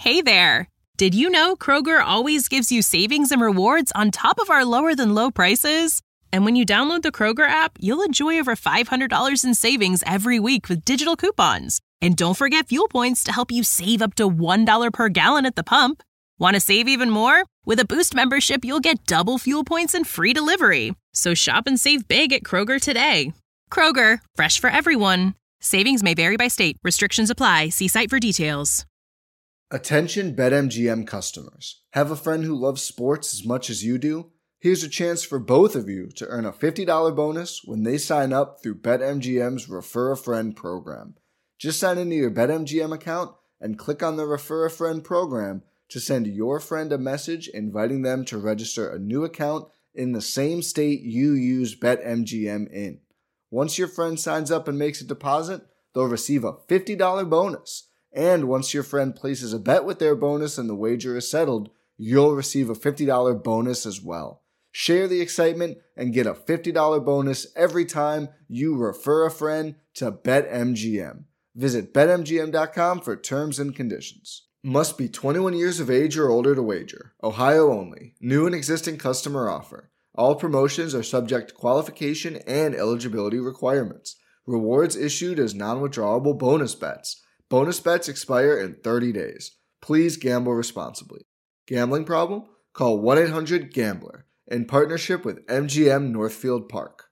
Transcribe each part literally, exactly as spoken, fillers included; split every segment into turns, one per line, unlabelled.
Hey there! Did you know Kroger always gives you savings and rewards on top of our lower-than-low prices? And when you download the Kroger app, you'll enjoy over five hundred dollars in savings every week with digital coupons. And don't forget fuel points to help you save up to one dollar per gallon at the pump. Want to save even more? With a Boost membership, you'll get double fuel points and free delivery. So shop and save big at Kroger today. Kroger, fresh for everyone. Savings may vary by state. Restrictions apply. See site for details.
Attention BetMGM customers. Have a friend who loves sports as much as you do? Here's a chance for both of you to earn a fifty dollars bonus when they sign up through BetMGM's Refer a Friend program. Just sign into your BetMGM account and click on the Refer a Friend program to send your friend a message inviting them to register a new account in the same state you use BetMGM in. Once your friend signs up and makes a deposit, they'll receive a fifty dollars bonus. And once your friend places a bet with their bonus and the wager is settled, you'll receive a fifty dollars bonus as well. Share the excitement and get a fifty dollars bonus every time you refer a friend to BetMGM. Visit Bet M G M dot com for terms and conditions. Must be twenty-one years of age or older to wager. Ohio only. New and existing customer offer. All promotions are subject to qualification and eligibility requirements. Rewards issued as non-withdrawable bonus bets. Bonus bets expire in thirty days. Please gamble responsibly. Gambling problem? Call one eight hundred gambler in partnership with M G M Northfield Park.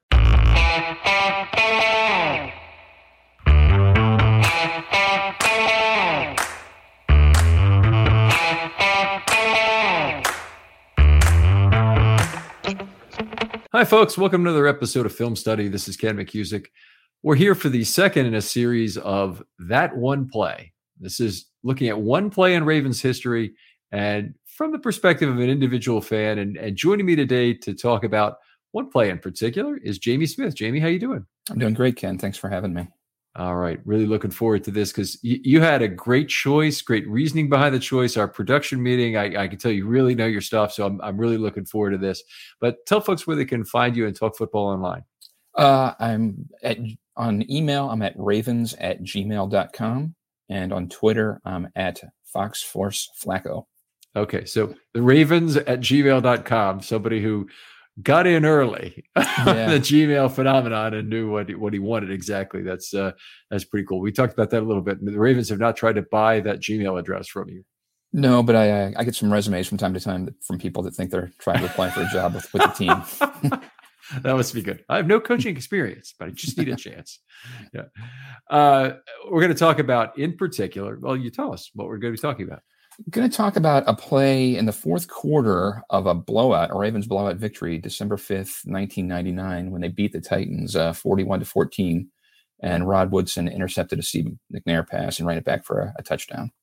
Hi, folks. Welcome to another episode of Film Study. This is Ken McCusick. We're here for the second in a series of That One Play. This is looking at one play in Ravens history and from the perspective of an individual fan. And, and joining me today to talk about one play in particular is Jamie Smith. Jamie, how you doing?
I'm doing great, Ken. Thanks for having me.
All right. Really looking forward to this because y- you had a great choice, great reasoning behind the choice. Our production meeting, I, I can tell you really know your stuff. So I'm, I'm really looking forward to this. But tell folks where they can find you and talk football online.
Uh, I'm at on email. I'm at ravens at gmail dot com. And on Twitter, I'm at Fox Force Flacco.
Okay. So the Ravens at gmail dot com, somebody who got in early, yeah. The Gmail phenomenon and knew what he, what he wanted exactly. That's uh, that's pretty cool. We talked about that a little bit. The Ravens have not tried to buy that Gmail address from you.
No, but I uh, I get some resumes from time to time from people that think they're trying to apply for a job with, with the team.
That must be good. I have no coaching experience, but I just need a chance. Yeah. Uh, we're going to talk about, in particular, well, you tell us what we're going to be talking about.
I'm going to talk about a play in the fourth quarter of a blowout, a Ravens blowout victory, December fifth, nineteen ninety-nine, when they beat the Titans uh, forty-one to fourteen, and Rod Woodson intercepted a Steve McNair pass and ran it back for a, a touchdown.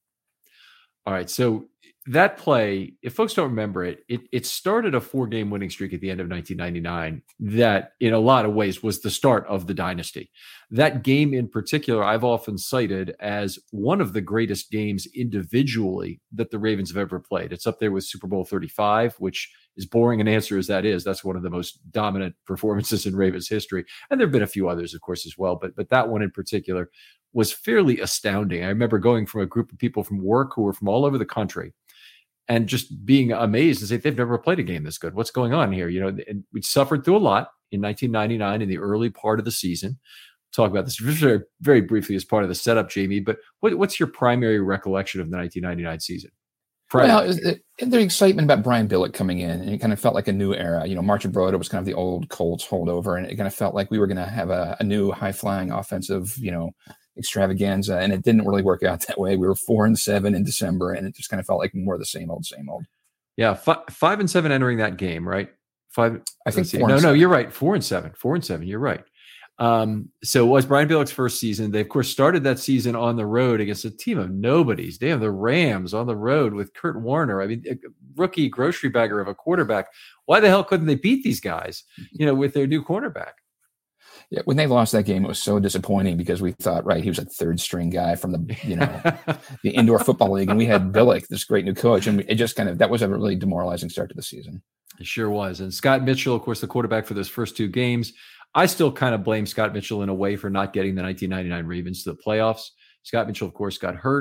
All right. So that play, if folks don't remember it, it, it started a four-game winning streak at the end of nineteen ninety-nine that, in a lot of ways, was the start of the dynasty. That game in particular, I've often cited as one of the greatest games individually that the Ravens have ever played. It's up there with Super Bowl thirty-five, which, as boring an answer as that is, that's one of the most dominant performances in Ravens history. And there have been a few others, of course, as well. But, but that one in particular was fairly astounding. I remember going from a group of people from work who were from all over the country and just being amazed and say, they've never played a game this good. What's going on here? You know, and we suffered through a lot in nineteen ninety-nine in the early part of the season. Talk about this very, very briefly as part of the setup, Jamie, but what, what's your primary recollection of the nineteen ninety-nine season? Prior
well, it, it, the excitement about Brian Billick coming in, and it kind of felt like a new era. You know, Marchand Broda was kind of the old Colts holdover, and it kind of felt like we were going to have a, a new high-flying offensive, you know, extravaganza, and it didn't really work out that way. We were four and seven in December, and it just kind of felt like more of the same old, same old.
Yeah, five, five and seven entering that game, right? Five.
I think
four no, no, seven. You're right. Four and seven. Four and seven. You're right. Um, so it was Brian Billick's first season. They, of course, started that season on the road against a team of nobodies. They have the Rams on the road with Kurt Warner. I mean, a rookie grocery bagger of a quarterback. Why the hell couldn't they beat these guys, you know, with their new cornerback?
Yeah, when they lost that game, it was so disappointing because we thought, right, he was a third string guy from the, you know, the indoor football league. And we had Billick, this great new coach. And it just kind of, that was a really demoralizing start to the season.
It sure was. And Scott Mitchell, of course, the quarterback for those first two games. I still kind of blame Scott Mitchell in a way for not getting the nineteen ninety-nine Ravens to the playoffs. Scott Mitchell, of course, got hurt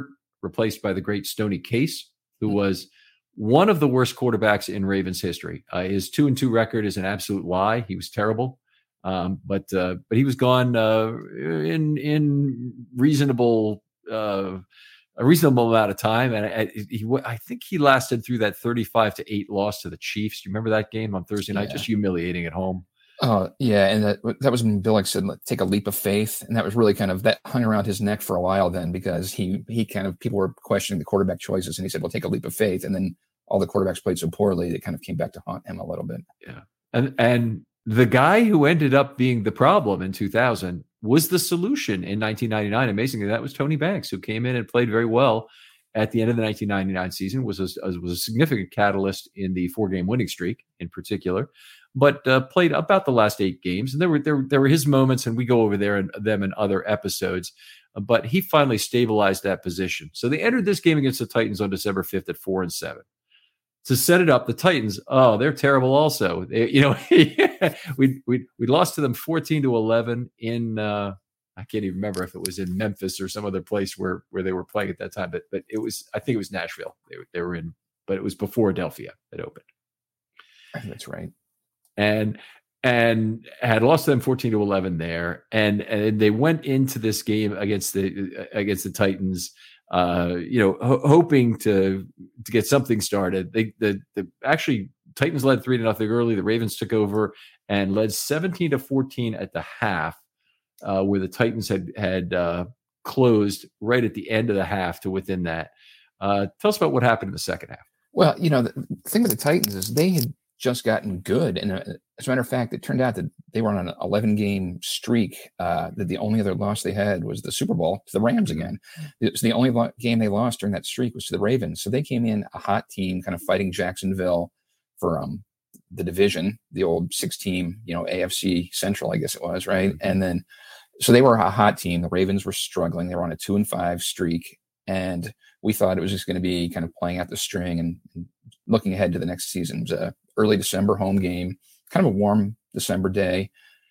replaced by the great Stoney Case, who was one of the worst quarterbacks in Ravens history. Uh, his two and two record is an absolute lie. He was terrible, um, but uh, but he was gone uh, in in reasonable uh, a reasonable amount of time, and I, he, I think he lasted through that thirty-five to eight loss to the Chiefs. Do you remember that game on Thursday night? Yeah. Just humiliating at home.
Oh yeah, and that that was when Billick said, "Take a leap of faith," and that was really kind of that hung around his neck for a while then, because he he kind of people were questioning the quarterback choices, and he said, "Well, take a leap of faith," and then all the quarterbacks played so poorly that kind of came back to haunt him a little bit.
Yeah, and and the guy who ended up being the problem in two thousand was the solution in nineteen ninety-nine. Amazingly, that was Tony Banks, who came in and played very well at the end of the nineteen ninety-nine season. was a, was a significant catalyst in the four game winning streak in particular. But uh, played about the last eight games, and there were there there were his moments, and we go over there and them in other episodes. Uh, but he finally stabilized that position. So they entered this game against the Titans on December fifth at four and seven. To set it up, the Titans, oh, they're terrible. Also, they, you know, we we we lost to them fourteen to eleven in uh, I can't even remember if it was in Memphis or some other place where where they were playing at that time. But but it was I think it was Nashville. They they were in, but it was before Philadelphia that opened.
That's right.
And and had lost to them fourteen to eleven there, and and they went into this game against the against the Titans, uh, you know, ho- hoping to to get something started. They the the actually Titans led three to nothing early. The Ravens took over and led seventeen to fourteen at the half, uh, where the Titans had had uh, closed right at the end of the half to within that. Uh, tell us about what happened in the second half.
Well, you know, the thing with the Titans is they had just gotten good. And uh, as a matter of fact, it turned out that they were on an eleven game streak, uh, that the only other loss they had was the Super Bowl to the Rams again. It was the only lo- game they lost during that streak was to the Ravens. So they came in a hot team, kind of fighting Jacksonville for um, the division, the old six team, you know, A F C Central, I guess it was, right? Mm-hmm. And then, so they were a hot team. The Ravens were struggling. They were on a two and five streak. And we thought it was just going to be kind of playing out the string and, and looking ahead to the next season. It was a early December home game, kind of a warm December day.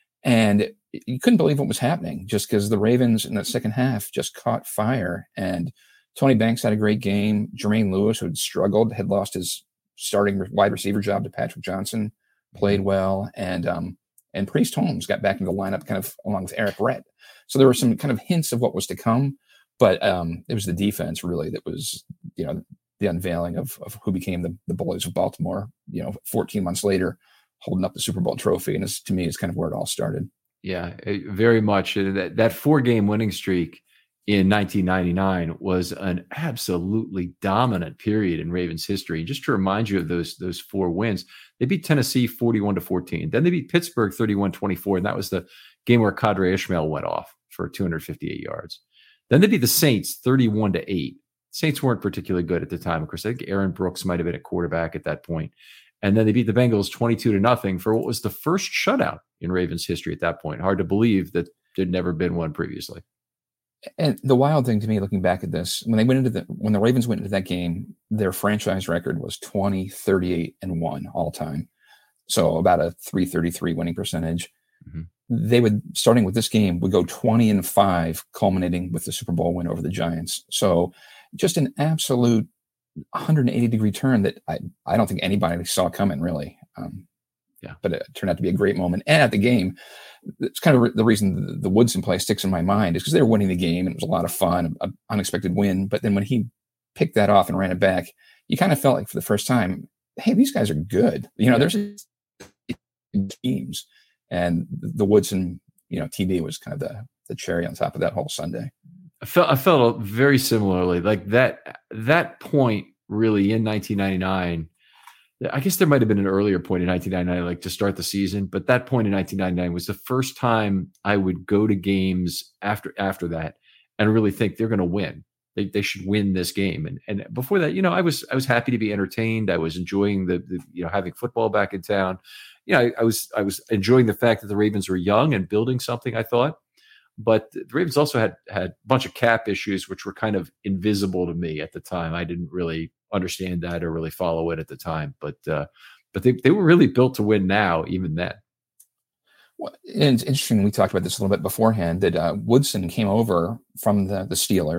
And you couldn't believe what was happening just because the Ravens in the second half just caught fire. And Tony Banks had a great game. Jermaine Lewis, who had struggled, had lost his starting wide receiver job to Patrick Johnson, played well. And, um, and Priest Holmes got back into the lineup kind of along with Eric Brett. So there were some kind of hints of what was to come. But um, it was the defense really that was, you know, the unveiling of, of who became the, the Bullies of Baltimore, you know, fourteen months later, holding up the Super Bowl trophy. And this, to me, is kind of where it all started.
Yeah, very much. That, that four-game winning streak in nineteen ninety-nine was an absolutely dominant period in Ravens history. Just to remind you of those, those four wins, they beat Tennessee forty-one to fourteen. Then they beat Pittsburgh thirty-one twenty-four, and that was the game where Qadry Ismail went off for two hundred fifty-eight yards. Then they beat the Saints thirty-one to eight. Saints weren't particularly good at the time. Of course, I think Aaron Brooks might have been a quarterback at that point. And then they beat the Bengals twenty-two to nothing for what was the first shutout in Ravens history at that point. Hard to believe that there'd never been one previously.
And the wild thing to me, looking back at this, when they went into the when the Ravens went into that game, their franchise record was twenty, thirty-eight, and one all time. So about a three thirty-three winning percentage. Mm-hmm. They would, starting with this game, would go twenty and five, culminating with the Super Bowl win over the Giants. So just an absolute one hundred eighty degree turn that I, I don't think anybody saw coming, really. Um, yeah, but it turned out to be a great moment. And at the game, it's kind of re- the reason the, the Woodson play sticks in my mind is because they were winning the game and it was a lot of fun, an unexpected win. But then when he picked that off and ran it back, you kind of felt like for the first time, hey, these guys are good. You know, there's teams. And the Woodson, you know, T D was kind of the, the cherry on top of that whole Sunday.
I felt I felt very similarly. Like that that point really in nineteen ninety-nine. I guess there might have been an earlier point in nineteen ninety-nine, like to start the season, but that point in nineteen ninety-nine was the first time I would go to games after after that and really think they're going to win. They they should win this game. And and before that, you know, I was I was happy to be entertained. I was enjoying the, the you know having football back in town. You know, I, I was I was enjoying the fact that the Ravens were young and building something, I thought. But the Ravens also had had a bunch of cap issues, which were kind of invisible to me at the time. I didn't really understand that or really follow it at the time. But uh, but they, they were really built to win now, even then.
Well, and it's interesting. We talked about this a little bit beforehand that uh, Woodson came over from the, the Steelers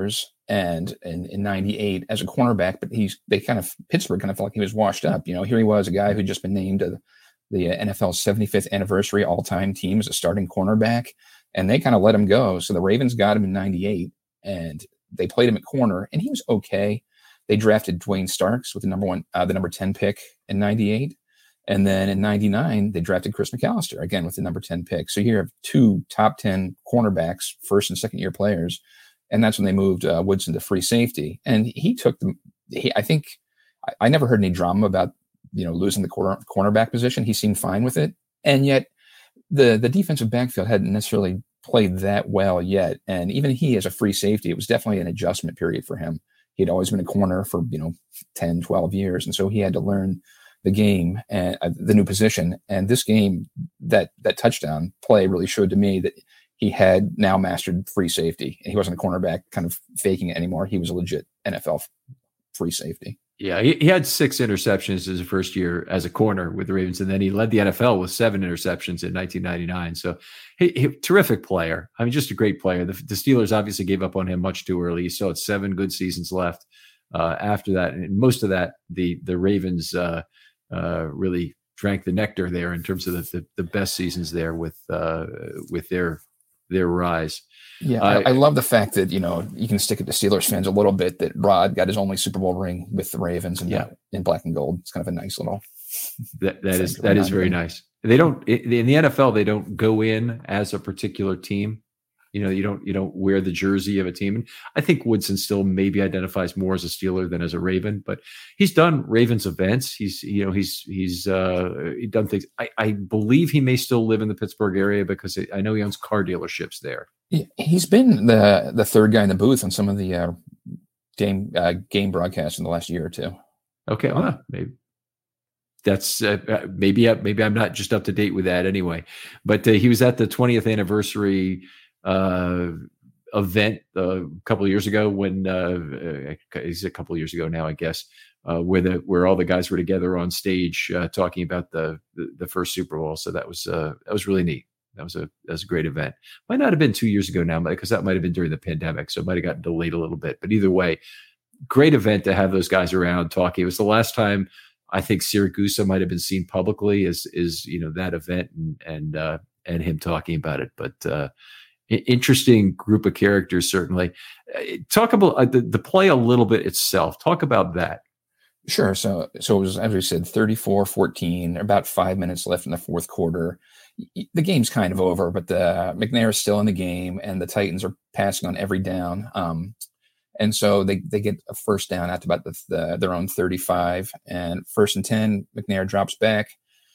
and in, in ninety-eight as a cornerback, but he's they kind of Pittsburgh kind of felt like he was washed up. You know, here he was, a guy who'd just been named to the N F L's seventy-fifth anniversary all-time team as a starting cornerback, and they kind of let him go. So the Ravens got him in ninety-eight, and they played him at corner, and he was okay. They drafted Dwayne Starks with the number one, uh, the number ten pick in ninety-eight. And then in ninety-nine, they drafted Chris McAllister, again, with the number ten pick. So you have two top ten cornerbacks, first and second year players. And that's when they moved uh, Woodson to free safety. And he took them. He, I think I, I never heard any drama about, you know, losing the corner, cornerback position. He seemed fine with it. And yet the, the defensive backfield hadn't necessarily played that well yet. And even he, as a free safety, it was definitely an adjustment period for him. He'd always been a corner for, you know, ten, twelve years. And so he had to learn the game and uh, the new position. And this game, that that touchdown play really showed to me that he had now mastered free safety. And he wasn't a cornerback kind of faking it anymore. He was a legit N F L free safety.
Yeah, he, he had six interceptions his first year as a corner with the Ravens, and then he led the N F L with seven interceptions in nineteen ninety-nine. So, he, he terrific player. I mean, just a great player. The, the Steelers obviously gave up on him much too early. He still had seven good seasons left uh, after that, and most of that, the the Ravens uh, uh, really drank the nectar there in terms of the the, the best seasons there with uh, with their their rise.
Yeah,
uh,
I, I love the fact that, you know, you can stick it to Steelers fans a little bit that Rod got his only Super Bowl ring with the Ravens and
yeah.
in black and gold. It's kind of a nice little.
That that is that is very nice. They don't in the N F L. They don't go in as a particular team. You know, you don't you don't wear the jersey of a team. And I think Woodson still maybe identifies more as a Steeler than as a Raven, but he's done Ravens events. He's you know he's he's uh, he's done things. I, I believe he may still live in the Pittsburgh area because I know he owns car dealerships there.
He's been the the third guy in the booth on some of the uh, game uh, game broadcasts in the last year or two.
Okay, well, maybe that's uh, maybe maybe I'm not just up to date with that anyway. But uh, he was at the twentieth anniversary uh, event uh, a couple of years ago when uh, it's a couple of years ago now, I guess, uh, where the where all the guys were together on stage uh, talking about the, the the first Super Bowl. So that was uh, that was really neat. That was a that was a great event. Might not have been two years ago now, because that might have been during the pandemic, so it might have gotten delayed a little bit. But either way, great event to have those guys around talking. It was the last time I think Siragusa might have been seen publicly as is you know that event and and uh, and him talking about it. But uh, interesting group of characters, certainly. Talk about uh, the the play a little bit itself. Talk about that.
Sure. So so it was, as we said, thirty-four fourteen, about five minutes left in the fourth quarter. The game's kind of over, but the McNair is still in the game, and the Titans are passing on every down. Um, and so they, they get a first down at about the, the, their own thirty-five, and first and ten, McNair drops back,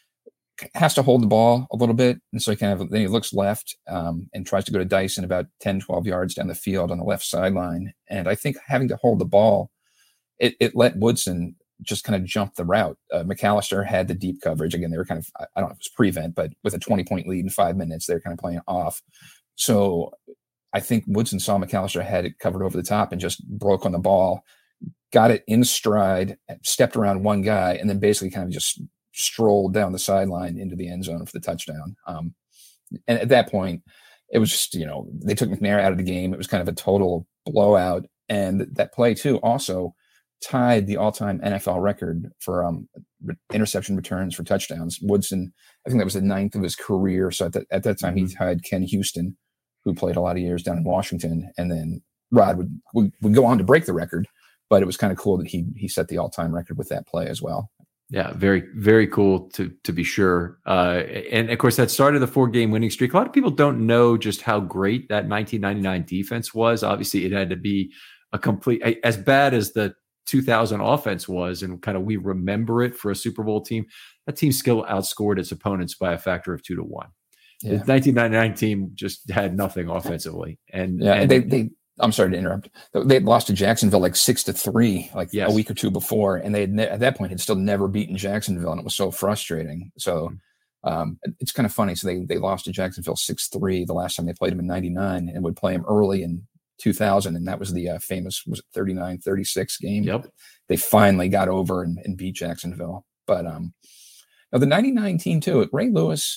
has to hold the ball a little bit. And so he kind of, then he looks left um, and tries to go to Dyson about ten, twelve yards down the field on the left sideline. And I think having to hold the ball, it, it let Woodson just kind of jumped the route. Uh, McAllister had the deep coverage. Again, they were kind of, I don't know if it was prevent, but with a twenty point lead in five minutes, they're kind of playing off. So I think Woodson saw McAllister had it covered over the top and just broke on the ball, got it in stride, stepped around one guy, and then basically kind of just strolled down the sideline into the end zone for the touchdown. Um, and at that point, it was just, you know, they took McNair out of the game. It was kind of a total blowout. And that play too also tied the all-time N F L record for um, re- interception returns for touchdowns. Woodson, I think that was the ninth of his career. So at, the, at that time, mm-hmm. he tied Ken Houston, who played a lot of years down in Washington. And then Rod would, would, would go on to break the record, but it was kind of cool that he he set the all-time record with that play as well.
Yeah, very, very cool to to be sure. Uh, and of course, that started the four-game winning streak. A lot of people don't know just how great that nineteen ninety-nine defense was. Obviously, it had to be a complete, as bad as the two thousand offense was, and kind of we remember it for a Super Bowl team. That team still outscored its opponents by a factor of two to one. Yeah. The nineteen ninety-nine team just had nothing offensively, and
yeah,
and
they they. I'm sorry to interrupt. They had lost to Jacksonville like six to three, like
yes.
a week or two before, and they had ne- at that point had still never beaten Jacksonville, and it was so frustrating. So um, it's kind of funny. So they they lost to Jacksonville six three the last time they played them in ninety-nine, and would play them early in two thousand, and that was the uh, famous was it thirty-nine thirty-six game.
Yep.
They finally got over and, and beat Jacksonville. But um, now the ninety-nine team too, Ray Lewis,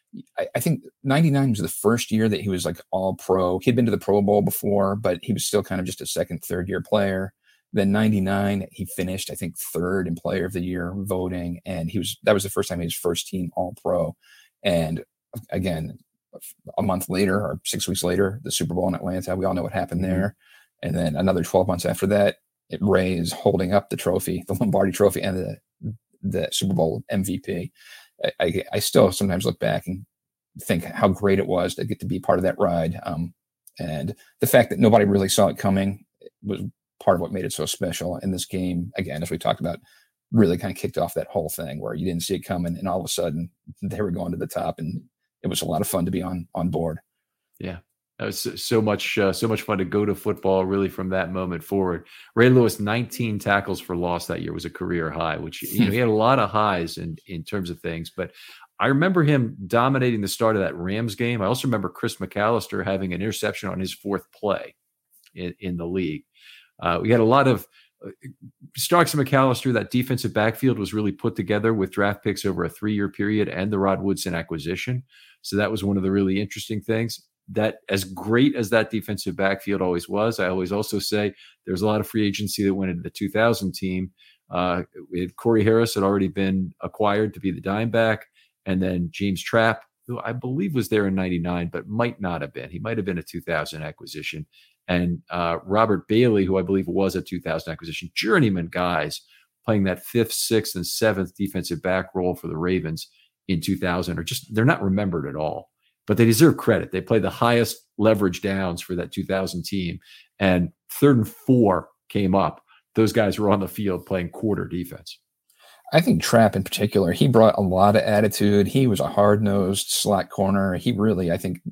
I, I think ninety-nine was the first year that he was like all pro. He'd been to the Pro Bowl before, but he was still kind of just a second, third year player. Then ninety-nine, he finished, I think, third in player of the year voting. And he was, that was the first time he was first team all pro. And again, a month later or six weeks later, the Super Bowl in Atlanta, we all know what happened mm-hmm. there. And then another twelve months after that, it, Ray is holding up the trophy, the Lombardi trophy and the, the Super Bowl M V P. I, I, I still sometimes look back and think how great it was to get to be part of that ride. Um, and the fact that nobody really saw it coming was part of what made it so special. And this game, again, as we talked about, really kind of kicked off that whole thing where you didn't see it coming, and all of a sudden they were going to the top, and it was a lot of fun to be on on board.
Yeah, that was so, so much uh, so much fun to go to football. Really, from that moment forward, Ray Lewis, nineteen tackles for loss that year was a career high. Which you know he had a lot of highs in in terms of things, but I remember him dominating the start of that Rams game. I also remember Chris McAllister having an interception on his fourth play in, in the league. Uh, we had a lot of uh, Starks and McAllister. That defensive backfield was really put together with draft picks over a three-year period and the Rod Woodson acquisition. So that was one of the really interesting things. That as great as that defensive backfield always was, I always also say there's a lot of free agency that went into the two thousand team. Uh, with Corey Harris had already been acquired to be the dime back, and then James Trapp, who I believe was there in ninety-nine, but might not have been. He might have been a two thousand acquisition. And uh, Robert Bailey, who I believe was a two thousand acquisition, journeyman guys playing that fifth, sixth, and seventh defensive back role for the Ravens in two thousand are just, they're not remembered at all, but they deserve credit. They played the highest leverage downs for that two thousand team, and third and four came up. Those guys were on the field playing quarter defense.
I think Trapp in particular, he brought a lot of attitude. He was a hard-nosed slot corner. He really, I think,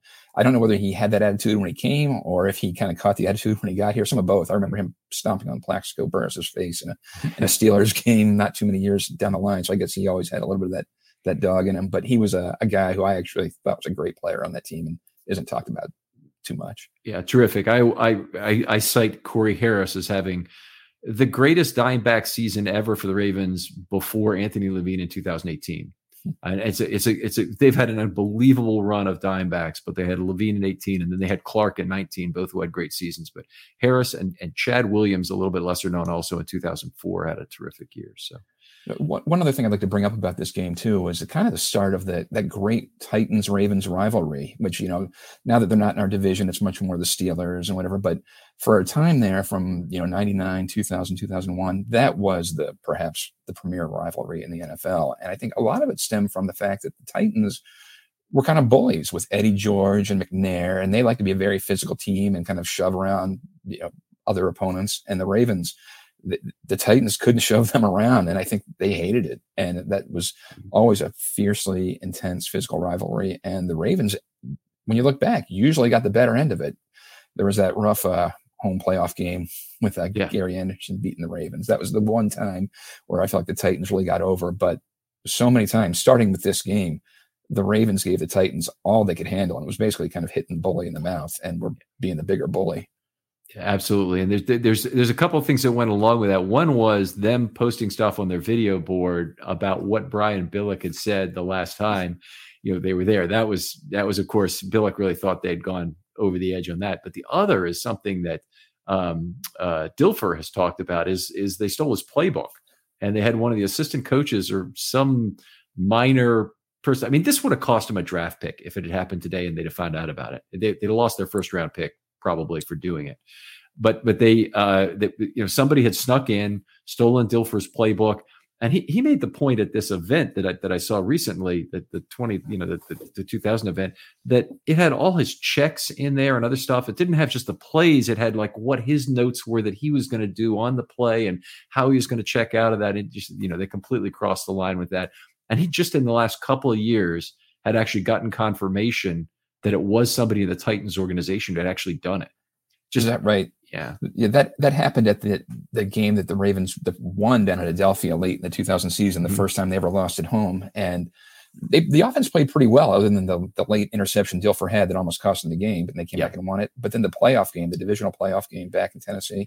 I don't know whether he had that attitude when he came or if he kind of caught the attitude when he got here. Some of both. I remember him stomping on Plaxico Burress' face in a, in a Steelers game not too many years down the line. So I guess he always had a little bit of that that dog in him. But he was a, a guy who I actually thought was a great player on that team and isn't talked about too much.
Yeah, terrific. I I I, I cite Corey Harris as having the greatest dime back season ever for the Ravens before Anthony Levine in two thousand eighteen. And it's a, it's a, it's a, they've had an unbelievable run of dime backs, but they had Levine in eighteen and then they had Clark in nineteen, both who had great seasons. But Harris and, and Chad Williams, a little bit lesser known, also in two thousand four had a terrific year. So
one other thing I'd like to bring up about this game too was the kind of the start of the that great Titans Ravens rivalry, which, you know, now that they're not in our division, it's much more the Steelers and whatever. But for a time there, from you know ninety-nine, two thousand, two thousand one, that was the perhaps the premier rivalry in the N F L, and I think a lot of it stemmed from the fact that the Titans were kind of bullies with Eddie George and McNair, and they like to be a very physical team and kind of shove around you know other opponents, and the Ravens. The, the Titans couldn't shove them around, and I think they hated it. And that was always a fiercely intense physical rivalry. And the Ravens, when you look back, usually got the better end of it. There was that rough uh, home playoff game with uh, yeah. Gary Anderson beating the Ravens. That was the one time where I felt like the Titans really got over. But so many times, starting with this game, the Ravens gave the Titans all they could handle. And it was basically kind of hitting the bully in the mouth, and we're being the bigger bully.
Yeah, absolutely. And there's there's there's a couple of things that went along with that. One was them posting stuff on their video board about what Brian Billick had said the last time, you know, they were there. That was that was of course Billick really thought they'd gone over the edge on that. But the other is something that um, uh, Dilfer has talked about is is they stole his playbook, and they had one of the assistant coaches or some minor person. I mean, this would have cost them a draft pick if it had happened today and they'd have found out about it. They, they'd have lost their first round pick probably for doing it. But but they, uh, they, you know, somebody had snuck in, stolen Dilfer's playbook, and he he made the point at this event that I, that I saw recently, that the twenty, you know, the, the, the two thousand event, that it had all his checks in there and other stuff. It didn't have just the plays; it had like what his notes were that he was going to do on the play and how he was going to check out of that. And just, you know, they completely crossed the line with that. And he just in the last couple of years had actually gotten confirmation that it was somebody in the Titans organization that had actually done it.
Just Is that right?
Yeah.
Yeah. That, that happened at the, the game that the Ravens won down at Adelphia late in the two thousand season, the mm-hmm. first time they ever lost at home. And they, the offense played pretty well, other than the, the late interception Dilfer had that almost cost them the game, but they came yeah. back and won it. But then the playoff game, the divisional playoff game back in Tennessee,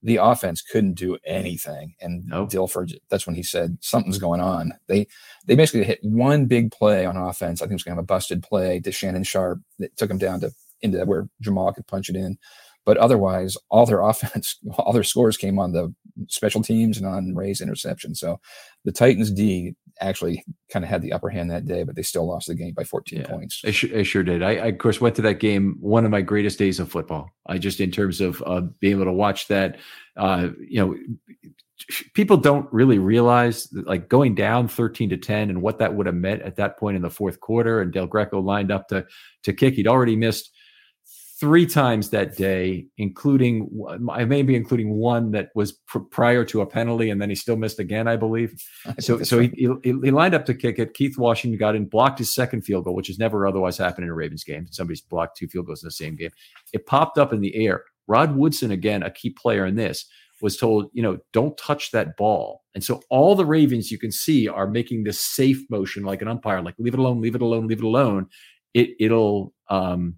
the offense couldn't do anything. And
nope.
Dilfer, that's when he said, something's going on. They they basically hit one big play on offense. I think it was kind of a busted play to Shannon Sharpe that took him down to into where Jamal could punch it in. But otherwise, all their offense, all their scores came on the special teams and on Ray's interception. So the Titans D actually kind of had the upper hand that day, but they still lost the game by fourteen
yeah,
points.
I, sh- I sure did. I, I, of course, went to that game, one of my greatest days of football. I just, in terms of uh, being able to watch that, uh, you know, people don't really realize that, like, going down thirteen to ten and what that would have meant at that point in the fourth quarter. And Del Greco lined up to to kick. He'd already missed three times that day, including I maybe including one that was pr- prior to a penalty, and then he still missed again, I believe. I so so right. he, he he lined up to kick it. Keith Washington got in, blocked his second field goal, which has never otherwise happened in a Ravens game. Somebody's blocked two field goals in the same game. It popped up in the air. Rod Woodson, again, a key player in this, was told, you know, don't touch that ball. And so all the Ravens you can see are making this safe motion like an umpire, like leave it alone, leave it alone, leave it alone. It it'll um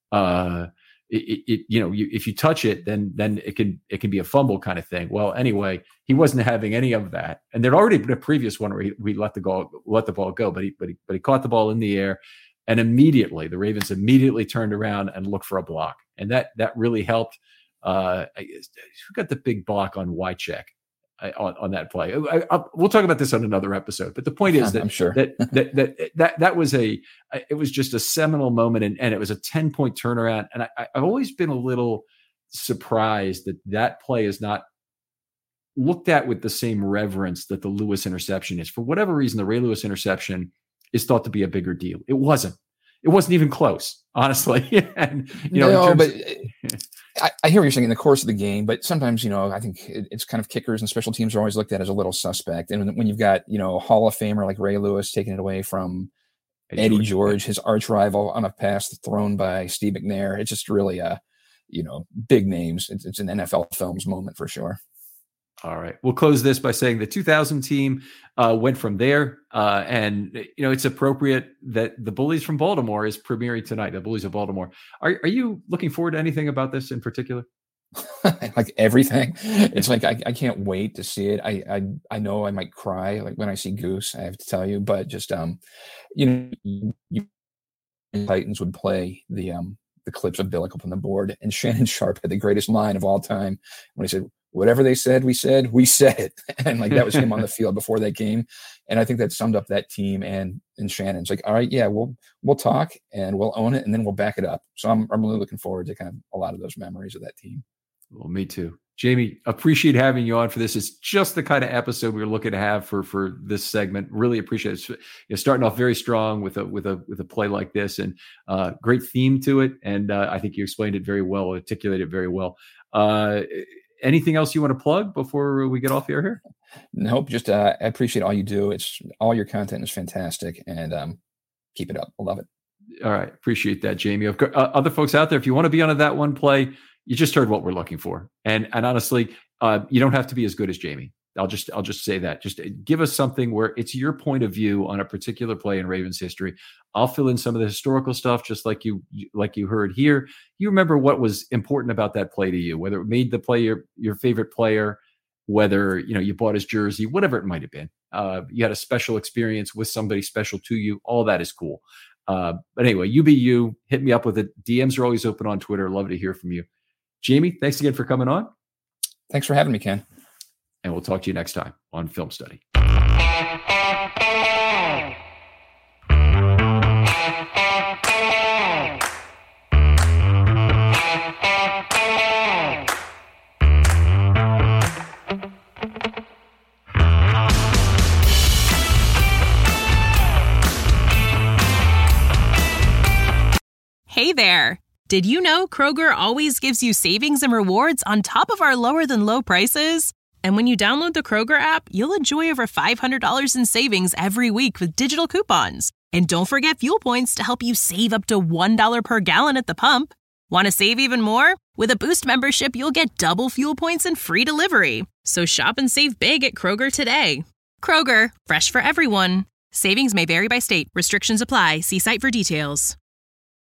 uh it, it you know you, if you touch it, then then it can it can be a fumble kind of thing. Well, anyway, he wasn't having any of that, and there'd already been a previous one where he, we let the ball let the ball go, but he but he but he caught the ball in the air, and immediately the Ravens immediately turned around and looked for a block, and that that really helped. Uh, who got the big block on Wycheck? On, on that play. I, I, we'll talk about this on another episode, but the point is that,
I'm sure.
that, that, that, that, that was a, it was just a seminal moment, and, and it was a ten point turnaround. And I, I've always been a little surprised that that play is not looked at with the same reverence that the Lewis interception is. For whatever reason, the Ray Lewis interception is thought to be a bigger deal. It wasn't. It wasn't even close, honestly. and, you know,
no, but
of-
I, I hear what you're saying in the course of the game, but sometimes, you know, I think it, it's kind of kickers and special teams are always looked at as a little suspect. And when, when you've got, you know, Hall of Famer like Ray Lewis taking it away from Eddie, Eddie George, George, his arch rival, on a pass thrown by Steve McNair, it's just really a, you know, big names. It's, it's an N F L Films moment for sure.
All right. We'll close this by saying the two thousand team uh, went from there. Uh, and, you know, it's appropriate that the Bullies from Baltimore is premiering tonight, the Bullies of Baltimore. Are, are you looking forward to anything about this in particular?
Like everything. It's like, I, I can't wait to see it. I, I, I know I might cry like when I see Goose, I have to tell you, but just, um, you know, you, you Titans would play the, um, the clips of Billick up on the board, and Shannon Sharpe had the greatest line of all time when he said, whatever they said, we said, we said it. And like, that was him on the field before that game. And I think that summed up that team and, and Shannon's like, all right, yeah, we'll, we'll talk and we'll own it, and then we'll back it up. So I'm, I'm really looking forward to kind of a lot of those memories of that team.
Well, me too. Jamie, appreciate having you on for this. It's just the kind of episode we were looking to have for, for this segment. Really appreciate it. You're starting off very strong with a, with a, with a play like this, and uh, great theme to it. And uh, I think you explained it very well, articulated it very well. Uh, Anything else you want to plug before we get off air here?
Nope. Just uh, I appreciate all you do. It's all your content is fantastic, and um, keep it up. I love it.
All right, appreciate that, Jamie. Of course, uh, other folks out there, if you want to be on a That One Play, you just heard what we're looking for, and and honestly, uh, you don't have to be as good as Jamie. I'll just I'll just say that. Just give us something where it's your point of view on a particular play in Ravens history. I'll fill in some of the historical stuff, just like you like you heard here. You remember what was important about that play to you, whether it made the player your favorite player, whether you know you bought his jersey, whatever it might have been. Uh, you had a special experience with somebody special to you. All that is cool. Uh, but anyway, you be you. Hit me up with it. D Ms are always open on Twitter. Love to hear from you. Jamie, thanks again for coming on.
Thanks for having me, Ken.
And we'll talk to you next time on Film Study.
Hey there. Did you know Kroger always gives you savings and rewards on top of our lower than low prices? And when you download the Kroger app, you'll enjoy over five hundred dollars in savings every week with digital coupons. And don't forget fuel points to help you save up to one dollar per gallon at the pump. Want to save even more? With a Boost membership, you'll get double fuel points and free delivery. So shop and save big at Kroger today. Kroger, fresh for everyone. Savings may vary by state. Restrictions apply. See site for details.